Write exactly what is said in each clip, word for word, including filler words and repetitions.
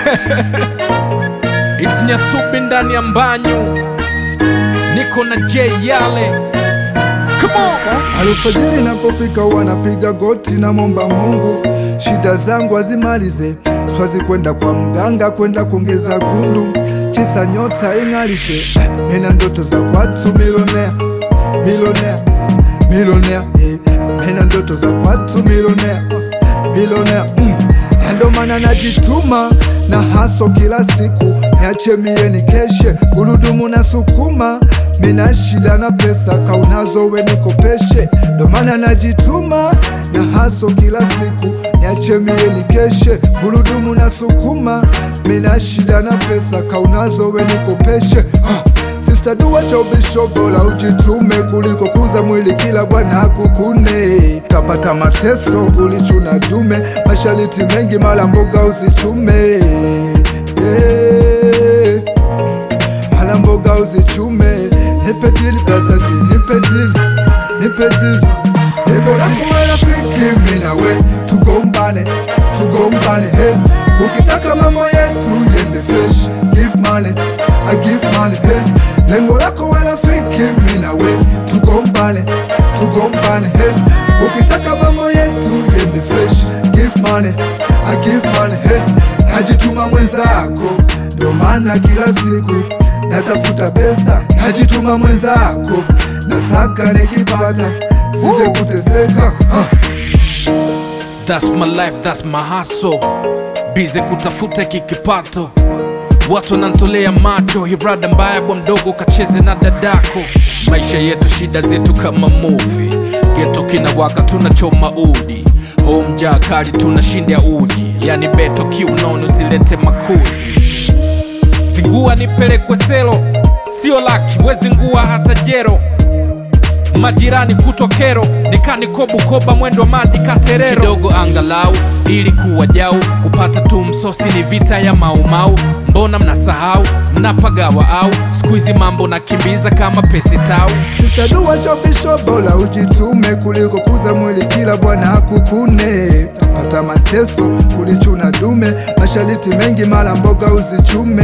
It's Nyasubi ndani ya mbanyu, niko na J Yale. Come on! Alfajiri napofika wanapiga goti na momba Mungu, shida zangu azimalize, swazi kwenda kwa mganga, kwenda kuongeza gundu, kisa nyota ingalishe. Mena ndoto za watu milionea, milionea, milionea, eh. Mena ndoto za watu milionea, milionea, mm. Ndo maana najituma na haso kila siku, niache mie ni keshe, gurudumu na sukuma. Mina shida na pesa, kaunazo we nikopeshe. Ndo maana najituma na haso kila siku, niache mie ni keshe, gurudumu na sukuma. Mina shida na pesa, kaunazo we nikopeshe. ah. Sisa dua cha ubisho, bora ujitume kuliko kuza mwili kila bwana kukune. Tapata mateso kulichuna dume, mashariti mengi mala mboga uzichume, yeah. Mala mboga uzichume. Nipe dili gazadi, nipe dili, nipe dili. Nipe lako rafiki mimi na we, tugombane, tugombane, hey. Ukitaka mambo yetu yende fresh, give money, I give money, hey. Lengo lako rafiki mimi na we, tugombane, tugombane, hey. Ukitaka mambo yetu yende fresh, give money, I give money, hey. Najituma mwenzako, ndo maana kila siku natafuta pesa, najituma mwenzako, nasaka nikipata, sije kuteseka. uh. That's my life, that's my hustle. Bize kutafuta kikipato, watu wanantolea macho, hirada mbaya bwa mdogo kacheze na dadako. Maisha yetu shida zetu kama movie, geto kina waka tunachoma udi, home jaa kali tunashindia uji, yani beto kiunono zilete makuli. Singua nipelekwe selo, sio laki, wezi ngua hata jero. Majirani kutwa kero, nikani kobu koba mwendo madi katerero. Kidogo angalau, ili kuwa jau, kupata tu msosi ni vita ya maumau. Mbona mnasahau, mnapagawa au, squeezy mambo na kimbiza kama pesi tau. Sista dua chobisho, bora ujitume kuliko kuza mwili kila bwana kukune. Tapata mateso kulichuna dume, mashariti mengi mala mboga uzichume,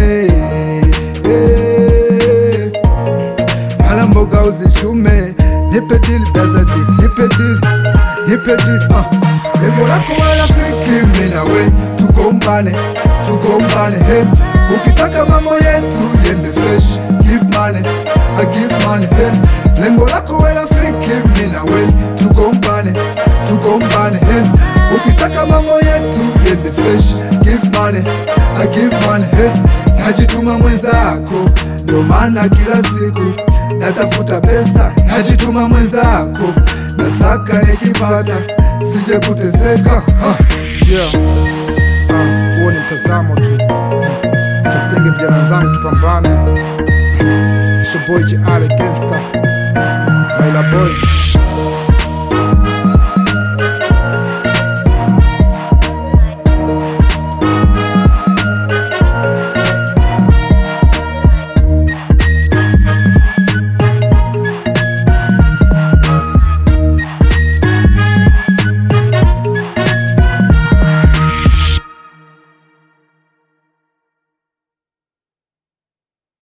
yeah. Mala mboga uzichume. Nipe dili gazadi, nipe dili, nipe dili, uh. Lengo lako rafiki mimi na we, tugombane, tugombane, hey. Ukitaka mambo yetu yende fresh, give money, I give money, hey. Lengo lako rafiki mimi na we, tugombane, tugombane, hey. Ukitaka mambo yetu yende fresh, give money, I give money, hey. Najituma mwenzako, ndo maana kila siku natafuta pesa, najituma mwenzako, nasaka nikipata, sije kuteseka. uh. Yeah. uh, Huo ni mtazamo tu, tumsingi vijana wenzangu, tupambane. It's your boy J Ale Gangsta, Maila boy.